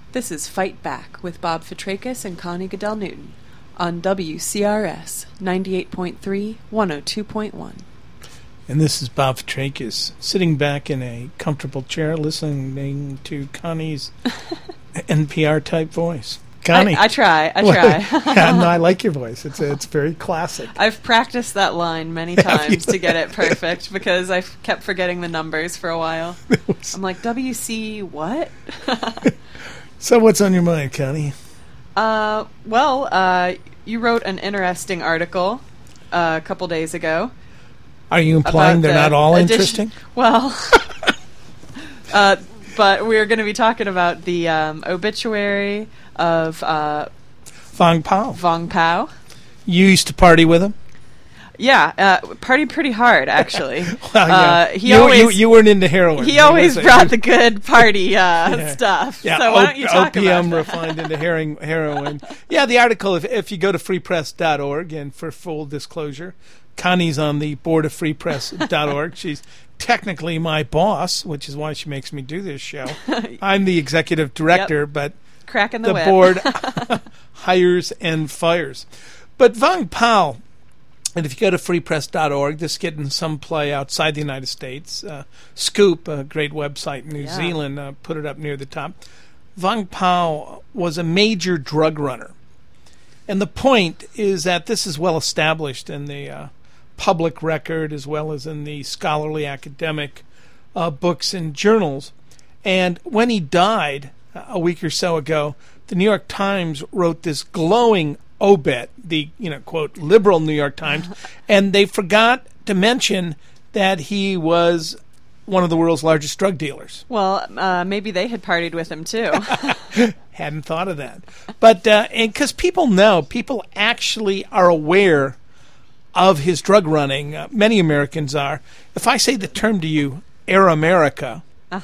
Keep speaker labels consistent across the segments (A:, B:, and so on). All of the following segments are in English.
A: This is Fight Back with Bob Fitrakis and Connie Goodell Newton on WCRS 98.3, 102.1.
B: And this is Bob Fitrakis, sitting back in a comfortable chair listening to Connie's NPR-type voice. Connie.
A: I try.
B: Yeah, no, I like your voice. It's very classic.
A: I've practiced that line many times to get it perfect because I've kept forgetting the numbers for a while. I'm like, WC what?
B: So what's on your mind, Connie?
A: You wrote an interesting article a couple days ago.
B: Are you implying they're not all interesting?
A: Well, but we're going to be talking about the obituary of
B: Vang Pao.
A: Vang Pao.
B: You used to party with him?
A: Yeah, partied pretty hard, actually.
B: Well, yeah. You weren't into heroin.
A: He always brought the good party stuff.
B: Yeah,
A: so why don't you talk about
B: opium
A: that?
B: refined into heroin. Yeah, the article, if you go to freepress.org, and for full disclosure, Connie's on the board of freepress.org. She's technically my boss, which is why she makes me do this show. I'm the executive director, but
A: cracking the whip.
B: Board hires and fires. But Vang Pao, and if you go to freepress.org, this is getting some play outside the United States. Scoop, a great website in New Zealand, put it up near the top. Vang Pao was a major drug runner. And the point is that this is well established in the public record as well as in the scholarly academic books and journals. And when he died a week or so ago, the New York Times wrote this glowing obit, the quote liberal New York Times, and they forgot to mention that he was one of the world's largest drug dealers.
A: Well, maybe they had partied with him too.
B: Hadn't thought of that, but and because people actually are aware of his drug running. Many Americans are. If I say the term to you, "Air America,"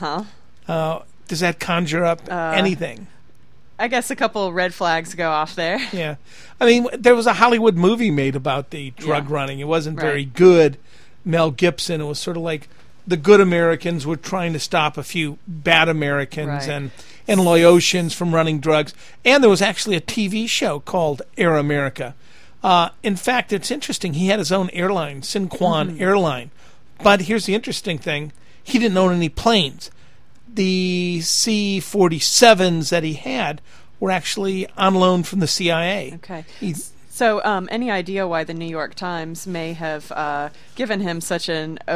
B: does that conjure up anything?
A: I guess a couple red flags go off there.
B: Yeah. I mean, there was a Hollywood movie made about the drug running. It wasn't very good. Mel Gibson. It was sort of like the good Americans were trying to stop a few bad Americans and Laotians from running drugs. And there was actually a TV show called Air America. In fact, it's interesting. He had his own airline, Sinquan Airline. But here's the interesting thing. He didn't own any planes. The C-47s that he had were actually on loan from the CIA.
A: Okay. So any idea why the New York Times may have given him such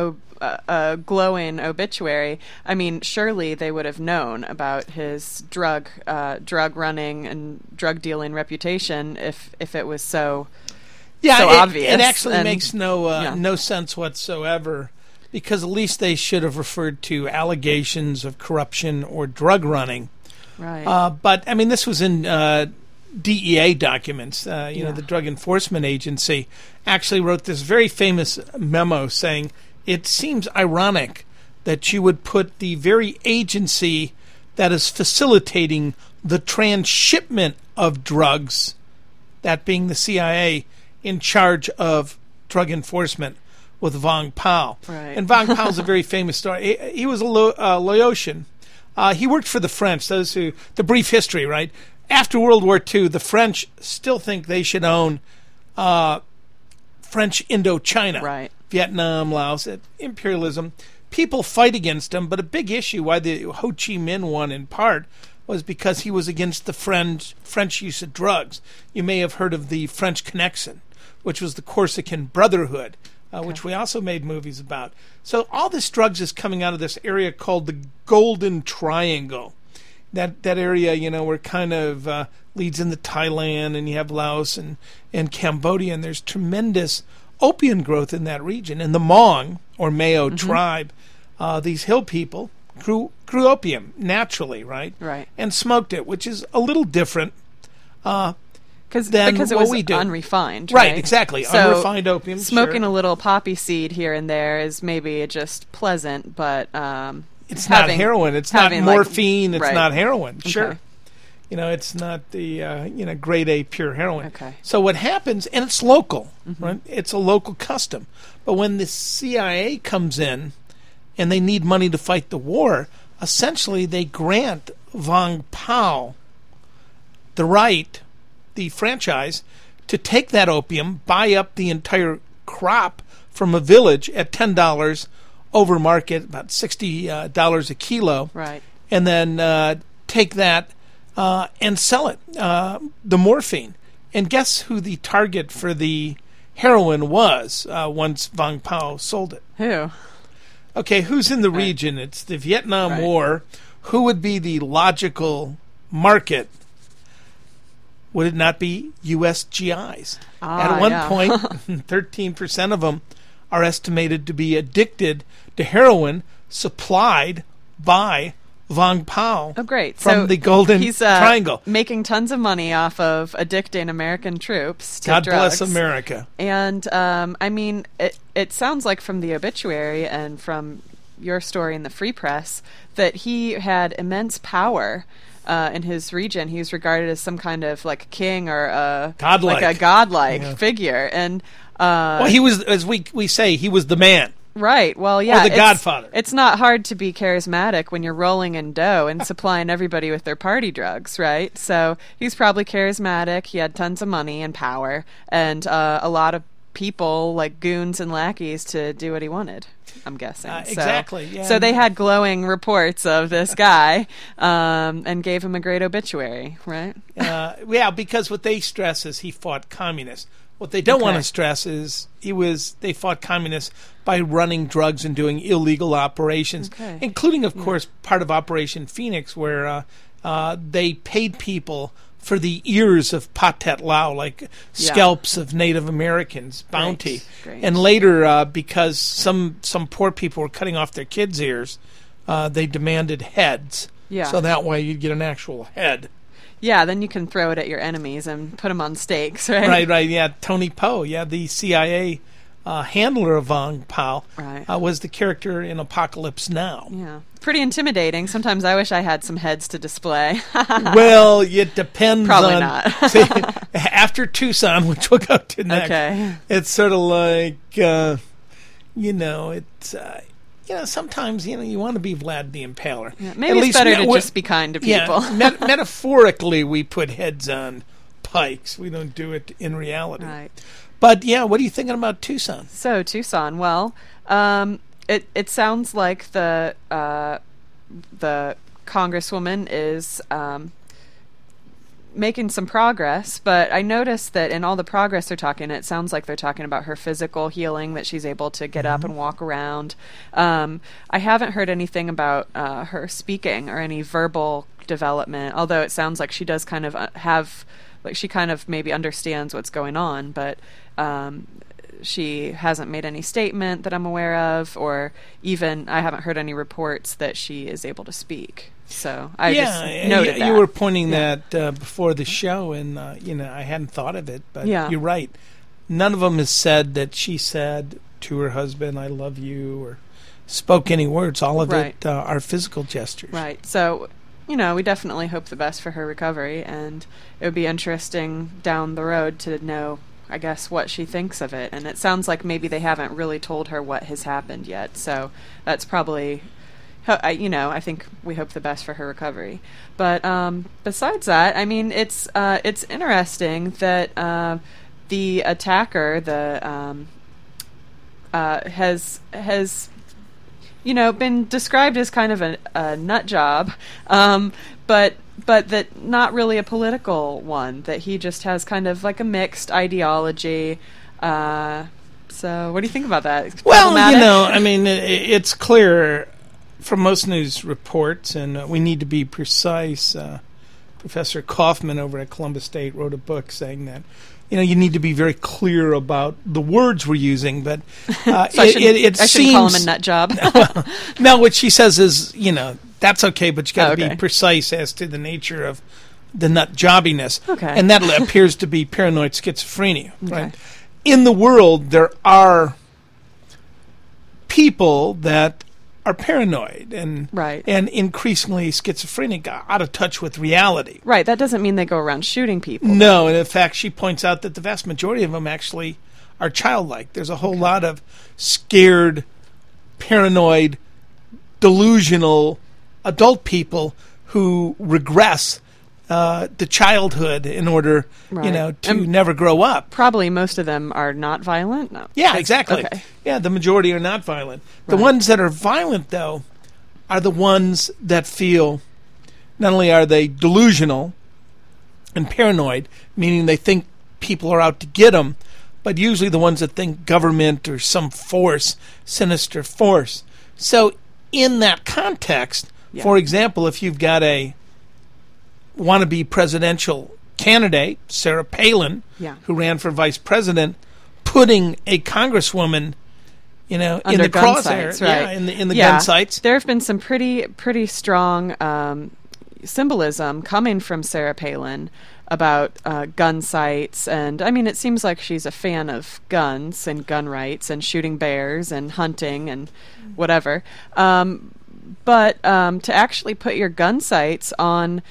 A: a glowing obituary? I mean, surely they would have known about his drug running and drug dealing reputation if it was so obvious.
B: It actually makes no sense whatsoever. Because at least they should have referred to allegations of corruption or drug running.
A: Right.
B: But, I mean, this was in DEA documents. The Drug Enforcement Agency actually wrote this very famous memo saying, it seems ironic that you would put the very agency that is facilitating the transshipment of drugs, that being the CIA, in charge of drug enforcement with Vang Pao.
A: Right.
B: And Vang Pao is a very famous story. He was a Laotian. He worked for the French. The brief history, right? After World War II, the French still think they should own French Indochina.
A: Right.
B: Vietnam, Laos, imperialism. People fight against him, but a big issue why the Ho Chi Minh won in part was because he was against the French use of drugs. You may have heard of the French Connection, which was the Corsican Brotherhood, which we also made movies about. So all this drugs is coming out of this area called the Golden Triangle. That area, where kind of leads into Thailand, and you have Laos and Cambodia, and there's tremendous opium growth in that region. And the Hmong, or Mao tribe, these hill people, grew opium naturally, right?
A: Right.
B: And smoked it, which is a little different
A: because it
B: what
A: was
B: we do.
A: Unrefined,
B: right? Exactly.
A: So
B: unrefined opium.
A: Smoking a little poppy seed here and there is maybe just pleasant, but
B: it's not heroin. It's not morphine. It's not heroin.
A: Okay.
B: Sure. It's not the grade A pure heroin.
A: Okay.
B: So what happens, and it's local, right? It's a local custom. But when the CIA comes in and they need money to fight the war, essentially they grant Vang Pao the right, the franchise, to take that opium, buy up the entire crop from a village at $10 over market, about $60 a kilo,
A: Right.
B: and then take that and sell it, the morphine. And guess who the target for the heroin was once Vang Pao sold it?
A: Who?
B: Okay, who's in the region? It's the Vietnam
A: Right.
B: War. Who would be the logical market? Would it not be U.S. GIs? At one point, 13% of them are estimated to be addicted to heroin supplied by Vang Pao.
A: Oh, great.
B: From
A: so
B: the Golden
A: he's,
B: Triangle.
A: making tons of money off of addicting American troops to
B: God
A: drugs.
B: bless America.
A: And, I mean, it sounds like from the obituary and from your story in the Free Press that he had immense power in his region. He was regarded as some kind of like king or a godlike figure. And
B: well, he was, as we say, he was the man.
A: Right. Well, yeah.
B: Or the Godfather.
A: It's not hard to be charismatic when you're rolling in dough and supplying everybody with their party drugs, right? So he's probably charismatic. He had tons of money and power and a lot of people like goons and lackeys to do what he wanted, I'm guessing.
B: Exactly. Yeah.
A: So they had glowing reports of this guy and gave him a great obituary, right?
B: Yeah, because what they stress is he fought communists. What they don't want to stress is they fought communists by running drugs and doing illegal operations, including, of course, part of Operation Phoenix, where they paid people for the ears of Pathet Lao, like scalps of Native Americans, bounty.
A: Great.
B: And later, because some poor people were cutting off their kids' ears, they demanded heads.
A: Yeah.
B: So that way you'd get an actual head.
A: Yeah, then you can throw it at your enemies and put them on stakes, right?
B: Right, yeah. Tony Poe, the CIA handler of Vang Pao, was the character in Apocalypse Now.
A: Yeah, pretty intimidating. Sometimes I wish I had some heads to display.
B: Well, it depends
A: Probably
B: on...
A: not.
B: See, after Tucson, which we'll go to next, it's sort of like, sometimes, you want to be Vlad the Impaler.
A: Yeah, maybe it's better to just be kind to people.
B: Yeah, metaphorically, we put heads on pikes. We don't do it in reality.
A: Right.
B: But, what are you thinking about Tucson?
A: So, Tucson, well, it sounds like the Congresswoman is making some progress, but I noticed that in all the progress they're talking, it sounds like they're talking about her physical healing, that she's able to get up and walk around. I haven't heard anything about her speaking or any verbal development, although it sounds like she does kind of she kind of maybe understands what's going on, but she hasn't made any statement that I'm aware of, or even I haven't heard any reports that she is able to speak. So I just noted that.
B: You were pointing that before the show, and I hadn't thought of it, but you're right. None of them has said that she said to her husband, "I love you," or spoke any words. All of it are physical gestures.
A: Right. So, we definitely hope the best for her recovery, and it would be interesting down the road to know, I guess, what she thinks of it. And it sounds like maybe they haven't really told her what has happened yet. So that's probably... I think we hope the best for her recovery. But besides that, I mean, it's interesting that the attacker has been described as kind of a nut job, but that not really a political one. That he just has kind of like a mixed ideology. So, what do you think about that?
B: Well, I mean, it's clear from most news reports, and we need to be precise. Professor Kaufman over at Columbus State wrote a book saying that, you need to be very clear about the words we're using, but
A: so I shouldn't call him a nut job.
B: No, what she says is, that's okay, but you got to be precise as to the nature of the nut jobbiness.
A: Okay.
B: And that appears to be paranoid schizophrenia. Right? In the world, there are people that are paranoid and increasingly schizophrenic, out of touch with reality.
A: Right. That doesn't mean they go around shooting people.
B: No, and in fact, she points out that the vast majority of them actually are childlike. There's a whole lot of scared, paranoid, delusional adult people who regress the childhood in order,
A: Right.
B: to never grow up.
A: Probably most of them are not violent. No.
B: Yeah, exactly.
A: Okay.
B: Yeah, the majority are not violent. The
A: Right.
B: ones that are violent, though, are the ones that feel not only are they delusional and paranoid, meaning they think people are out to get them, but usually the ones that think government or some force, sinister force. So in that context,
A: Yeah.
B: for example, if you've got a wannabe presidential candidate, Sarah Palin,
A: Yeah.
B: who ran for vice president, putting a congresswoman, in
A: Under
B: the
A: gun
B: crosshair,
A: sights, right.
B: in the
A: Yeah.
B: gun sights.
A: There have been some pretty strong symbolism coming from Sarah Palin about gun sights, and I mean, it seems like she's a fan of guns and gun rights and shooting bears and hunting and whatever. But to actually put your gun sights on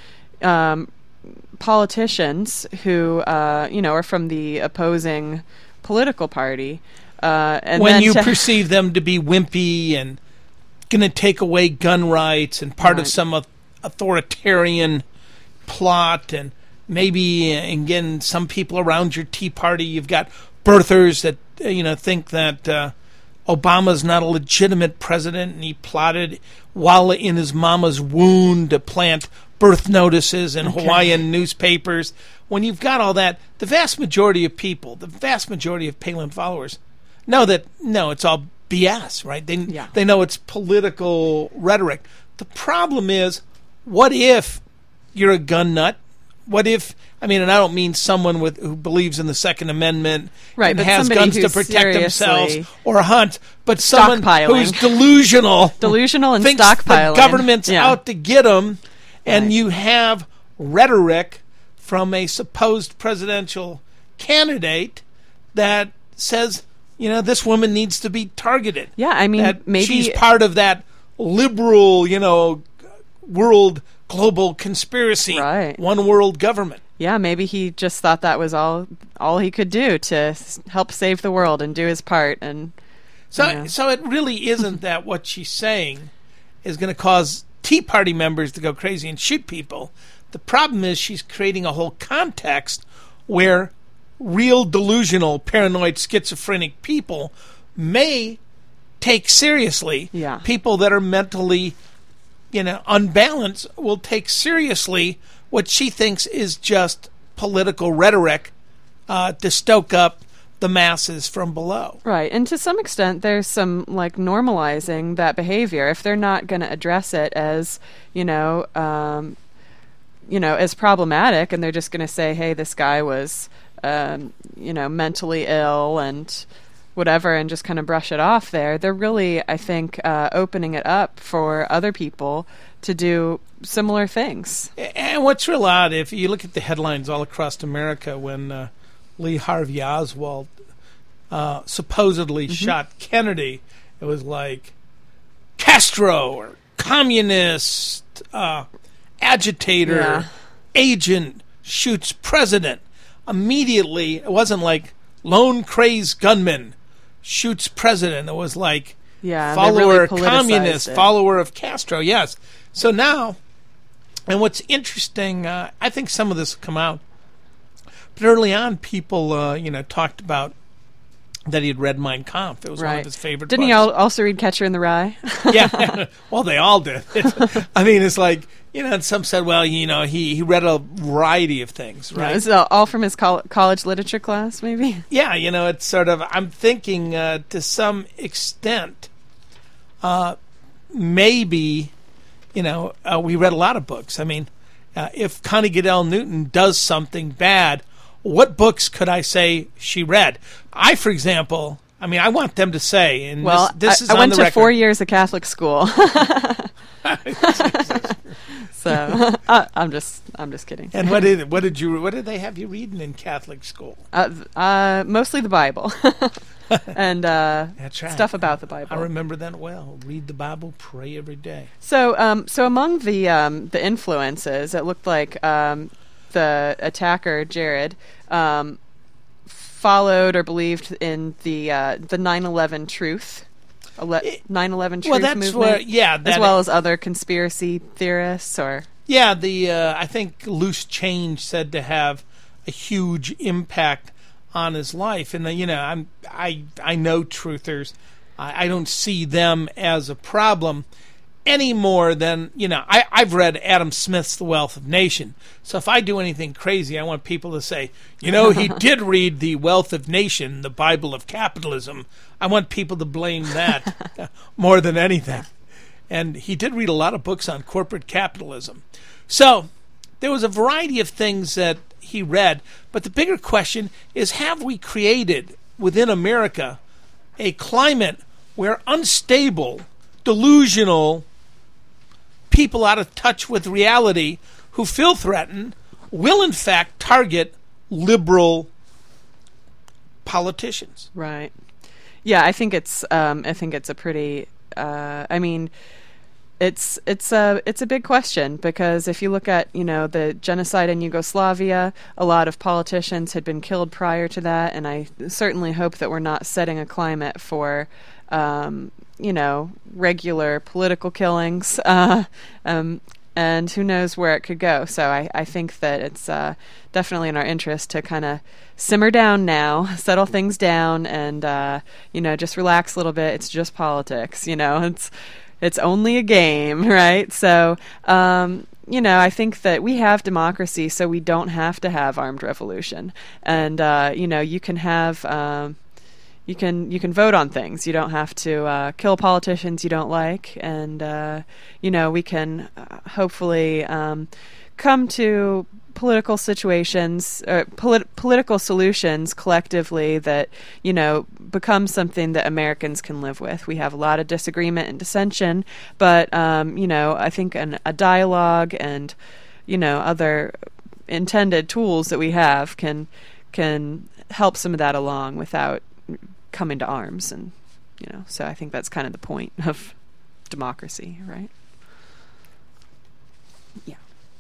A: politicians who are from the opposing political party, and
B: When
A: then
B: you
A: to
B: perceive them to be wimpy and going to take away gun rights and part of
A: Right.
B: some authoritarian plot, and maybe again some people around your Tea Party, you've got birthers that think that Obama's not a legitimate president and he plotted while in his mama's womb to plant birth notices in Hawaiian newspapers. When you've got all that, the vast majority of people, the vast majority of Palin followers know that it's all BS, right? They know it's political rhetoric. The problem is, what if you're a gun nut? What if, and I don't mean someone who believes in the Second Amendment
A: Right,
B: and
A: but
B: has
A: somebody
B: guns to
A: who's
B: protect themselves
A: seriously
B: or hunt, but someone
A: stockpiling.
B: who's delusional
A: and
B: thinks
A: stockpiling.
B: the government's
A: Yeah.
B: out to get them, and
A: Right.
B: you have rhetoric from a supposed presidential candidate that says, this woman needs to be targeted.
A: Yeah, I mean,
B: That
A: maybe
B: she's part of that liberal, world global conspiracy,
A: Right.
B: one world government.
A: Yeah, maybe he just thought that was all he could do to help save the world and do his part. And
B: So it really isn't that what she's saying is going to cause Tea Party members to go crazy and shoot people. The problem is she's creating a whole context where real delusional, paranoid, schizophrenic people may take seriously.
A: Yeah.
B: People that are mentally, unbalanced will take seriously what she thinks is just political rhetoric to stoke up the masses from below.
A: Right, and to some extent, there's some normalizing that behavior. If they're not going to address it as as problematic, and they're just going to say, "Hey, this guy was mentally ill," and whatever, and just kind of brush it off they're really, I think, opening it up for other people to do similar things.
B: And what's real odd, if you look at the headlines all across America when Lee Harvey Oswald supposedly shot Kennedy, it was like Castro or communist agitator agent shoots president. Immediately, it wasn't like lone crazed gunman shoots president. It was like follower
A: really
B: communist,
A: it.
B: follower of Castro. Yes. So now, and what's interesting, I think some of this will come out, but early on, people talked about that he had read Mein Kampf. It was one of his favorite
A: Didn't
B: books.
A: he also read Catcher in the Rye?
B: Yeah. Well, they all did. It's like, and some said, well, he read a variety of things, right?
A: Yeah, this is all from his college literature class, maybe?
B: Yeah, it's sort of, I'm thinking to some extent, maybe, we read a lot of books. If Connie Goodell Newton does something bad, what books could I say she read? I, for example, I want them to say, and this is
A: I
B: on
A: went
B: the
A: to
B: record.
A: 4 years of Catholic school. So I'm just kidding.
B: And what did they have you reading in Catholic school?
A: Mostly the Bible. And
B: That's right.
A: stuff about the Bible.
B: I remember that well. Read the Bible, pray every day.
A: So among the influences, it looked like the attacker Jared followed or believed in the 9/11 truth. 9/11 truth
B: Well, that's
A: movement,
B: where,
A: as well as other conspiracy theorists, or
B: Yeah, the I think loose change said to have a huge impact on his life, and I know truthers. I don't see them as a problem any more than I've read Adam Smith's The Wealth of Nations. So if I do anything crazy, I want people to say, he did read The Wealth of Nations, the Bible of capitalism. I want people to blame that more than anything. And he did read a lot of books on corporate capitalism. So there was a variety of things that he read, but the bigger question is, have we created within America a climate where unstable, delusional people out of touch with reality who feel threatened will in fact target liberal politicians?
A: Right. Yeah, I think it's a pretty it's a big question, because if you look at the genocide in Yugoslavia, a lot of politicians had been killed prior to that, and I certainly hope that we're not setting a climate for regular political killings, and who knows where it could go. So I think that it's definitely in our interest to kind of simmer down now, settle things down, and just relax a little bit. It's just politics, it's only a game, right? So, I think that we have democracy, so we don't have to have armed revolution. And, you can have, you can vote on things. You don't have to kill politicians you don't like. And, we can hopefully come to political situations, or political solutions collectively that, become something that Americans can live with. We have a lot of disagreement and dissension, but, I think a dialogue and, other intended tools that we have can help some of that along without coming to arms. And, so I think that's kind of the point of democracy, right? Yeah.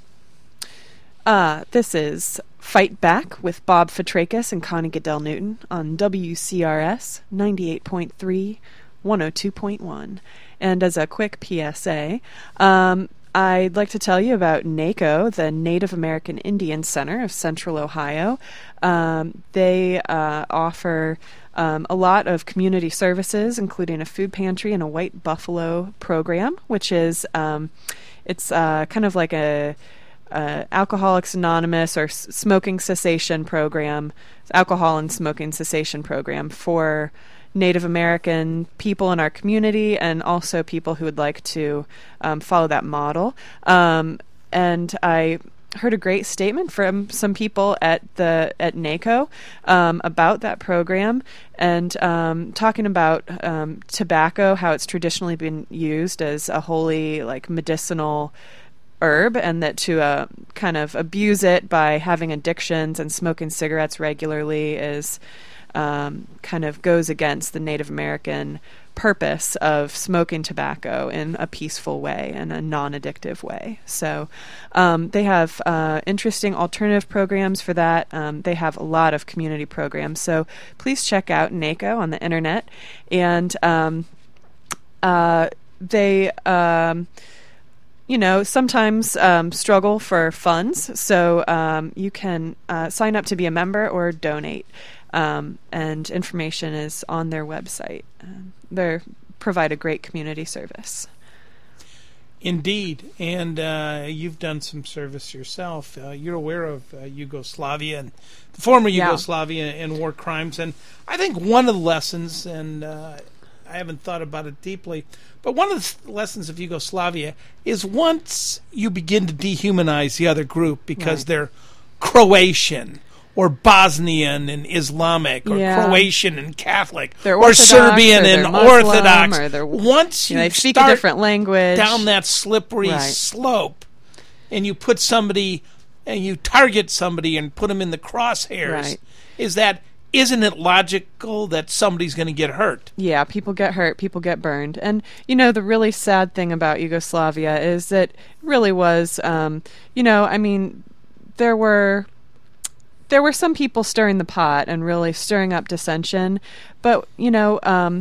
A: This is Fight Back with Bob Fitrakis and Connie Goodell Newton on WCRS 98.3, 102.1. And as a quick PSA, I'd like to tell you about NACO, the Native American Indian Center of Central Ohio. They offer a lot of community services, including a food pantry and a White Buffalo program, which is it's kind of like a Alcoholics Anonymous or smoking cessation program, alcohol and smoking cessation program for Native American people in our community, and also people who would like to follow that model. And I heard a great statement from some people at NACO about that program, and talking about tobacco, how it's traditionally been used as a holy, medicinal herb, and that to kind of abuse it by having addictions and smoking cigarettes regularly is kind of goes against the Native American purpose of smoking tobacco in a peaceful way and a non-addictive way. So they have interesting alternative programs for that. They have a lot of community programs. So please check out NACO on the internet. And they sometimes struggle for funds. So you can sign up to be a member or donate. And information is on their website. They provide a great community service.
B: Indeed. And you've done some service yourself. You're aware of Yugoslavia and the former Yugoslavia and war crimes. And I think one of the lessons, and I haven't thought about it deeply, but one of the lessons of Yugoslavia is once you begin to dehumanize the other group because they're Croatian or Bosnian and Islamic, or Croatian and Catholic, or Serbian and Orthodox. Once you
A: they speak a different language
B: down that slippery slope, and you put somebody and you target somebody and put them in the crosshairs, isn't it logical that somebody's going to get hurt? Yeah,
A: people get hurt, people get burned. And, the really sad thing about Yugoslavia is that it really was, there were some people stirring the pot and really stirring up dissension, but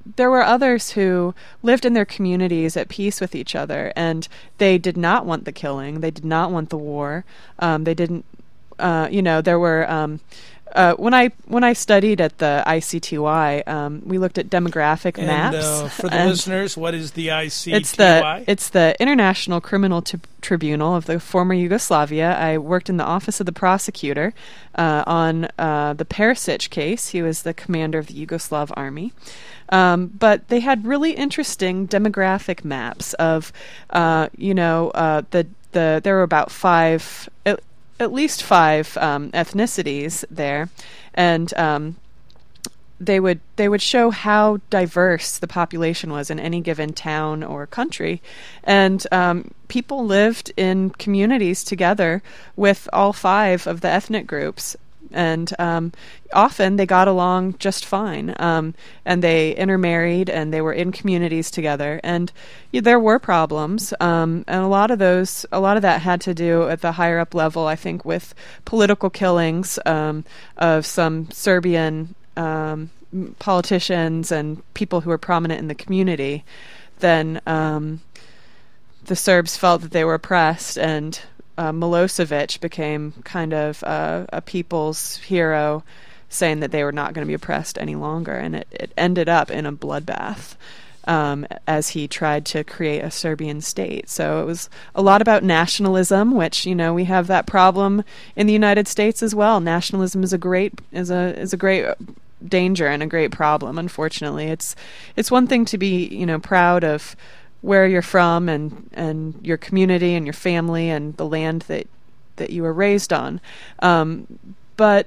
A: there were others who lived in their communities at peace with each other, and they did not want the killing. They did not want the war. They didn't. There were. When I studied at the ICTY, we looked at demographic maps.
B: For the listeners, what is the
A: ICTY? It's the International Criminal Tribunal of the former Yugoslavia. I worked in the office of the prosecutor on the Perisic case. He was the commander of the Yugoslav army. But they had really interesting demographic maps of, there were about at least five ethnicities there, and they would show how diverse the population was in any given town or country, and people lived in communities together with all five of the ethnic groups. And often they got along just fine, and they intermarried, and they were in communities together. And there were problems, and a lot of that had to do at the higher up level, I think, with political killings of some Serbian politicians and people who were prominent in the community. Then the Serbs felt that they were oppressed, and Milosevic became kind of a people's hero, saying that they were not going to be oppressed any longer, and it ended up in a bloodbath as he tried to create a Serbian state. So it was a lot about nationalism, which we have that problem in the United States as well. Nationalism is a great danger and a great problem. Unfortunately, it's one thing to be proud of where you're from and your community and your family and the land that you were raised on. But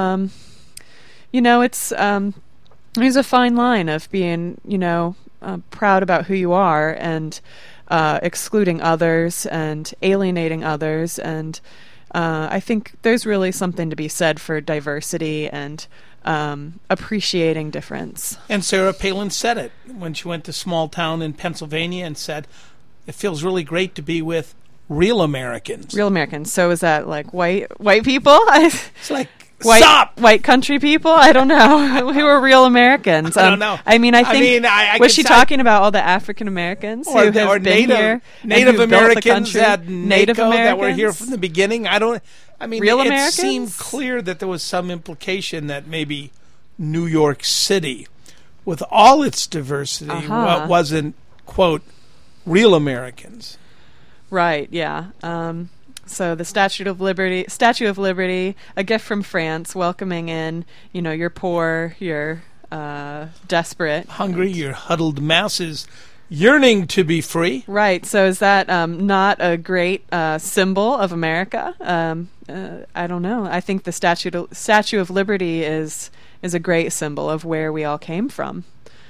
A: there's a fine line of being, proud about who you are and excluding others and alienating others. And I think there's really something to be said for diversity and appreciating difference.
B: And Sarah Palin said it when she went to a small town in Pennsylvania and said, it feels really great to be with real Americans.
A: Real Americans. So is that like white people?
B: It's like,
A: white country people? I don't know. Who are real Americans?
B: I don't know.
A: Was she talking about all the African Americans who have been here?
B: Native Americans at
A: Native
B: NACO
A: Americans
B: that were here from the beginning?
A: Real Americans?
B: It seemed clear that there was some implication that maybe New York City, with all its diversity, wasn't, quote, real Americans.
A: Right, yeah. So the Statue of Liberty, a gift from France, welcoming in, your poor, your desperate.
B: Hungry, your huddled masses yearning to be free.
A: Right. So is that not a great symbol of America? I don't know. I think the Statue of Liberty is a great symbol of where we all came from.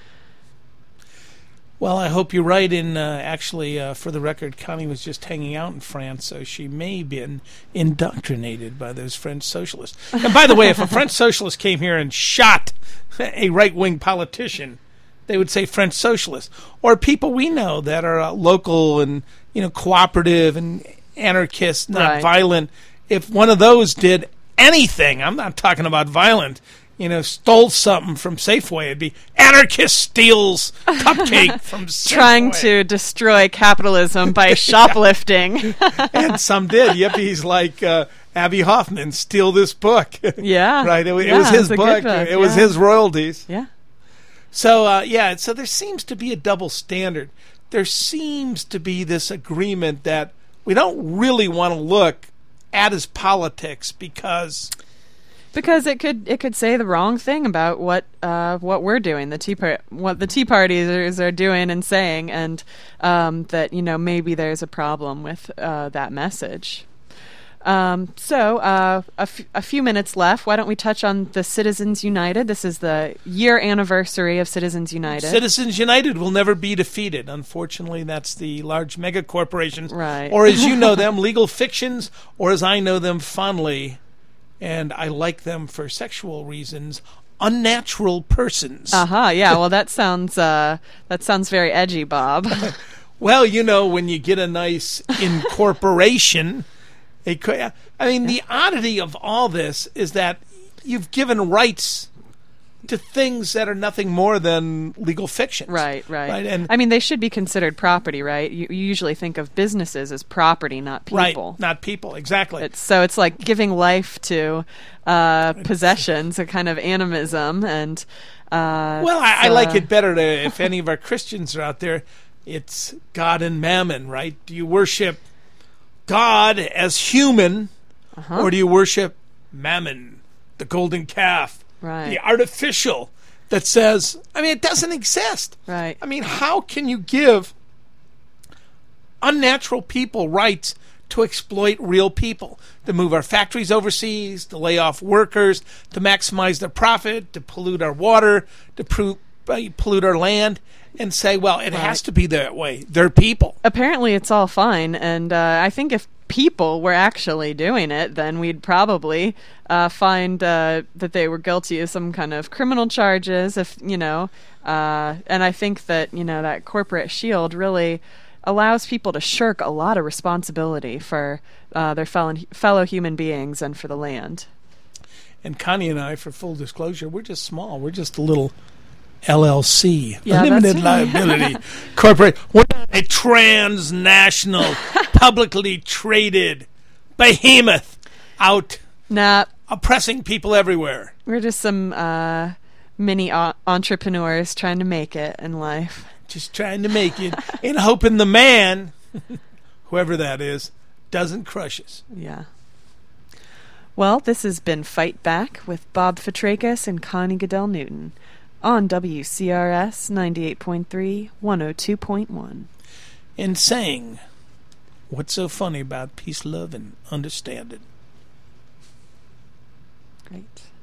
B: Well, I hope you're right. For the record, Connie was just hanging out in France, so she may have been indoctrinated by those French socialists. And by the way, if a French socialist came here and shot a right-wing politician, they would say French socialist. Or people we know that are local and cooperative and anarchist, not violent. If one of those did anything, I'm not talking about violent, stole something from Safeway, it'd be anarchist steals cupcake from Safeway.
A: Trying to destroy capitalism by shoplifting.
B: And some did. Yippies like Abby Hoffman steal this book.
A: Yeah.
B: Right? It was his book. It was his royalties.
A: Yeah.
B: So, so there seems to be a double standard. There seems to be this agreement that we don't really want to look at his politics because it could say the wrong thing about what we're doing, what the Tea Partiers are doing and saying, and that maybe there's a problem with that message. So a few minutes left. Why don't we touch on the Citizens United? This is the year anniversary of Citizens United. Citizens United will never be defeated. Unfortunately, that's the large mega corporations,
A: right?
B: Or as you know them, legal fictions, or as I know them fondly, and I like them for sexual reasons, unnatural persons.
A: Yeah. Well, that sounds very edgy, Bob.
B: Well, when you get a nice incorporation. The oddity of all this is that you've given rights to things that are nothing more than legal fictions.
A: Right.
B: And
A: I mean, they should be considered property, right? You usually think of businesses as property, not people.
B: Right, not people, exactly.
A: It's like giving life to possessions, a kind of animism. And
B: I like it better if any of our Christians are out there, it's God and Mammon, right? Do you worship God as human, or do you worship Mammon, the golden calf, the artificial that says, I mean, it doesn't exist.
A: Right.
B: I mean, how can you give unnatural people rights to exploit real people, to move our factories overseas, to lay off workers, to maximize their profit, to pollute our water, to pollute our land, and say, well, it has to be that way. They're people.
A: Apparently it's all fine, and I think if people were actually doing it, then we'd probably find that they were guilty of some kind of criminal charges, and I think that, that corporate shield really allows people to shirk a lot of responsibility for their fellow human beings and for the land.
B: And Connie and I, for full disclosure, we're just small. We're just a little LLC,
A: yeah,
B: limited liability corporate. We're not a transnational, publicly traded behemoth out oppressing people everywhere.
A: We're just some mini entrepreneurs trying to make it in life.
B: Just trying to make it and hoping the man, whoever that is, doesn't crush us.
A: Yeah. Well, this has been Fight Back with Bob Fitrakis and Connie Goodell Newton on WCRS 98.3, 102.1.
B: And saying, what's so funny about peace, love, and understanding?
A: Great.